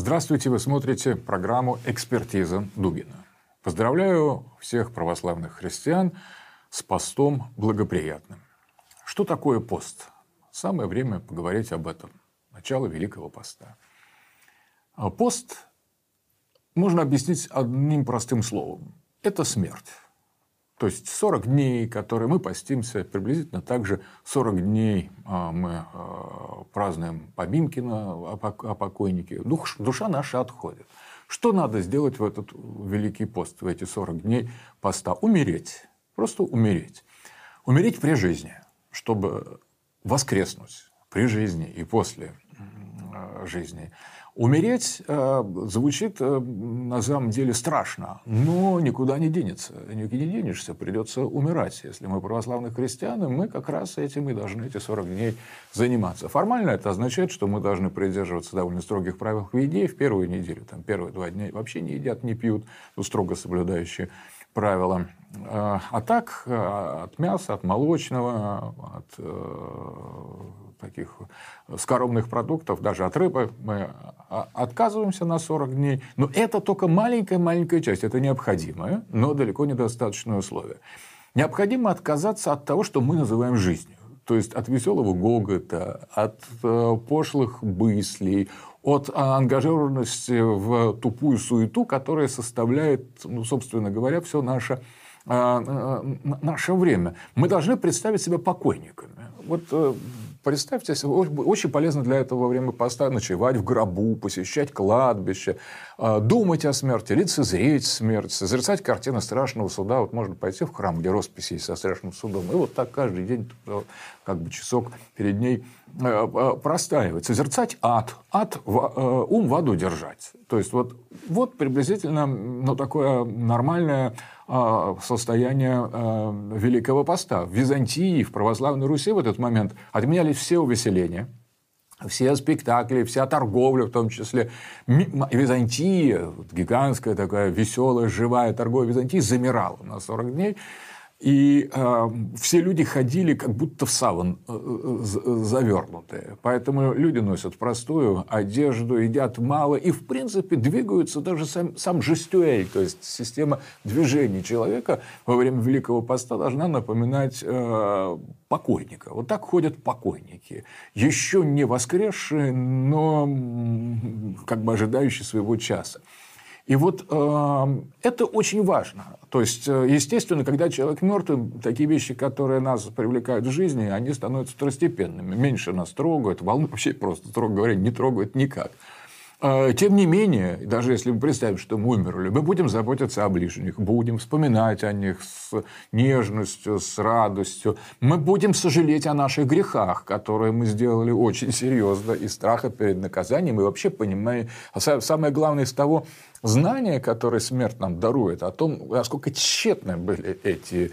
Здравствуйте, вы смотрите программу «Экспертиза Дугина». Поздравляю всех православных христиан с постом благоприятным. Что такое пост? Самое время поговорить об этом. Начало Великого Поста. Пост можно объяснить одним простым словом. Это смерть. То есть 40 дней, которые мы постимся, приблизительно так же 40 дней мы празднуем поминки о покойнике. Душа наша отходит. Что надо сделать в этот Великий пост, в эти 40 дней поста? Умереть. Просто умереть. Умереть при жизни, чтобы воскреснуть при жизни и после жизни. Умереть звучит на самом деле страшно, но никуда не денется. Никуда не денешься, придется умирать. Если мы православные христиане, мы как раз этим и должны эти 40 дней заниматься. Формально это означает, что мы должны придерживаться довольно строгих правил в еде. В первую неделю, первые 2 дня вообще не едят, не пьют, строго соблюдающие правила. А так от мяса, от молочного, от таких скоромных продуктов, даже от рыбы мы отказываемся на 40 дней. Но это только маленькая часть. Это необходимое, но далеко недостаточное условие. Необходимо отказаться от того, что мы называем жизнью. То есть от веселого гогота, от пошлых мыслей, от ангажированности в тупую суету, которая составляет, собственно говоря, все наше время. Мы должны представить себя покойниками. Вот представьте себе, очень полезно для этого во время поста ночевать в гробу, посещать кладбище, думать о смерти, лицезреть смерть, созерцать картины страшного суда. Вот можно пойти в храм, где росписи есть со страшным судом, и вот так каждый день часок перед ней простаивать, созерцать ад, ум в аду держать. То есть вот приблизительно такое нормальное состояние Великого Поста. В Византии, в православной Руси в этот момент отменялись все увеселения, все спектакли, вся торговля, в том числе. Византия, гигантская такая веселая, живая торговля Византии, замирала на 40 дней. И все люди ходили как будто в саван завернутые. Поэтому люди носят простую одежду, едят мало и, в принципе, двигаются даже сам жестюэль, то есть система движений человека во время Великого Поста должна напоминать покойника. Вот так ходят покойники. Еще не воскресшие, но ожидающие своего часа. И это очень важно. То есть, естественно, когда человек мертв, такие вещи, которые нас привлекают в жизни, они становятся второстепенными. Меньше нас трогают, волну вообще просто, строго говоря, не трогают никак. Тем не менее, даже если мы представим, что мы умерли, мы будем заботиться о ближних, будем вспоминать о них с нежностью, с радостью. Мы будем сожалеть о наших грехах, которые мы сделали очень серьезно, из страха перед наказанием. И вообще понимаем, самое главное из того знания, которое смерть нам дарует, о том, насколько тщетны были эти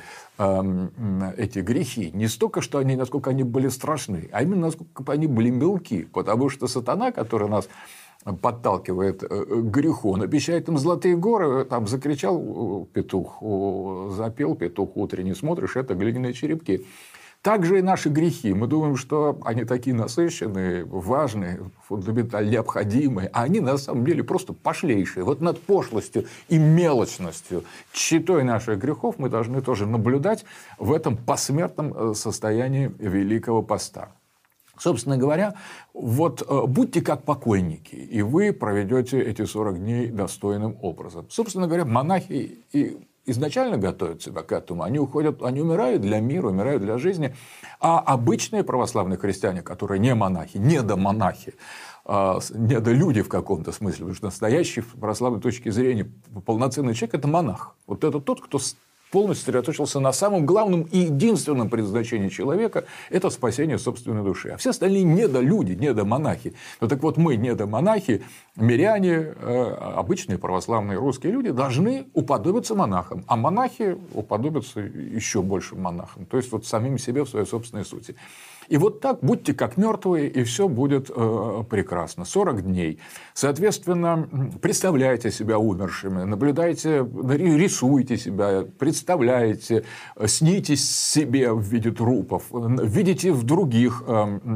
грехи. Не столько, насколько они были страшны, а именно насколько они были мелки. Потому что сатана, который нас подталкивает к греху, он обещает им золотые горы, закричал петух, запел петух утренний, смотришь, это глиняные черепки. Также и наши грехи. Мы думаем, что они такие насыщенные, важные, фундаментально необходимые, а они на самом деле просто пошлейшие. Вот над пошлостью и мелочностью, тщетой наших грехов мы должны тоже наблюдать в этом посмертном состоянии Великого Поста. Собственно говоря, будьте как покойники, и вы проведете эти 40 дней достойным образом. Собственно говоря, монахи и изначально готовят себя к этому. Они умирают для мира, умирают для жизни. А обычные православные христиане, которые не монахи, недомонахи, недолюди в каком-то смысле, потому что настоящий, с православной точки зрения, полноценный человек – это монах. Вот это тот, кто полностью сосредоточился на самом главном и единственном предназначении человека – это спасение собственной души. А все остальные недолюди, недомонахи. Мы, недомонахи, миряне, обычные православные русские люди, должны уподобиться монахам. А монахи уподобятся еще большим монахам. То есть, самим себе в своей собственной сути. И вот так будьте как мертвые, и все будет прекрасно. 40 дней. Соответственно, представляйте себя умершими, наблюдайте, рисуйте себя, представляете, снитесь себе в виде трупов, видите в других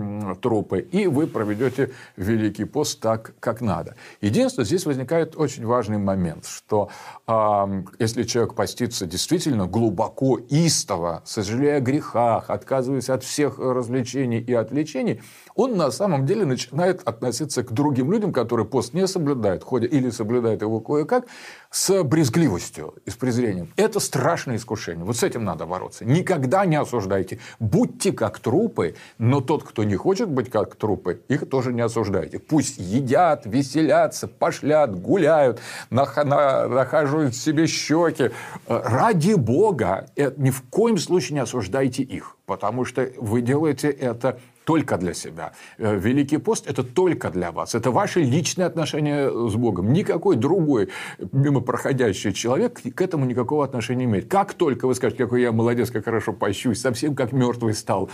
трупы, и вы проведете Великий пост так, как надо. Единственное, здесь возникает очень важный момент, что если человек постится действительно глубоко, истово, сожалея о грехах, отказываясь от всех развлечений и отвлечений, он на самом деле начинает относиться к другим людям, которые пост не соблюдают, ходят или соблюдают его кое-как, с брезгливостью и с презрением. Это страшное искушение. Вот с этим надо бороться. Никогда не осуждайте. Будьте как трупы, но тот, кто не хочет быть как трупы, их тоже не осуждайте. Пусть едят, веселятся, пошлят, гуляют, нахаживают себе щеки. Ради Бога, ни в коем случае не осуждайте их, потому что вы делаете это только для себя. Великий пост – это только для вас. Это ваши личные отношения с Богом. Никакой другой мимо проходящий человек к этому никакого отношения не имеет. Как только вы скажете, какой я молодец, как хорошо пощусь, совсем как мертвый стал,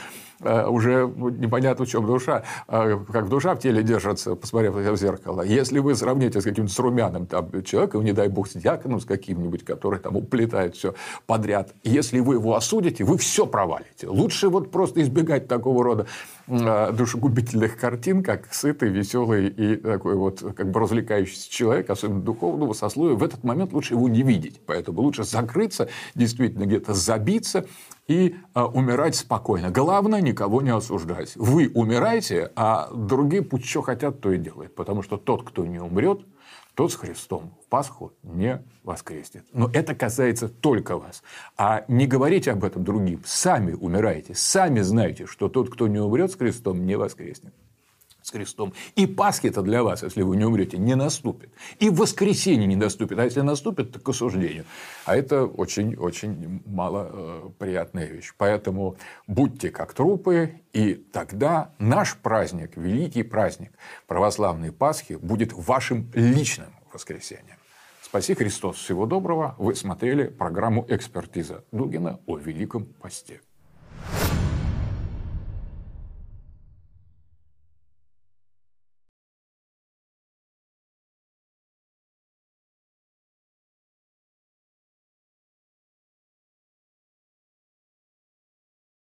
уже непонятно, в чем душа, как душа в теле держится, посмотрев в зеркало. Если вы сравните с каким-то румяным человеком, не дай бог с диаконом, с каким-нибудь, который там уплетает все подряд, если вы его осудите, вы все провалите. Лучше вот просто избегать такого рода душегубительных картин, как сытый, веселый и такой вот как бы развлекающийся человек, особенно духовного сословия, в этот момент лучше его не видеть. Поэтому лучше закрыться, действительно где-то забиться и умирать спокойно. Главное, никого не осуждать. Вы умираете, а другие пусть что хотят, то и делают. Потому что тот, кто не умрет, тот с Христом в Пасху не воскреснет. Но это касается только вас. А не говорите об этом другим. Сами умираете. Сами знаете, что тот, кто не умрет с Христом, не воскреснет с Христом. И Пасхи-то для вас, если вы не умрете, не наступит. И воскресенье не наступит. А если наступит, то к осуждению. А это очень-очень малоприятная вещь. Поэтому будьте как трупы, и тогда наш праздник, великий праздник православной Пасхи, будет вашим личным воскресением. Спаси Христос. Всего доброго. Вы смотрели программу «Экспертиза» Дугина о Великом посте.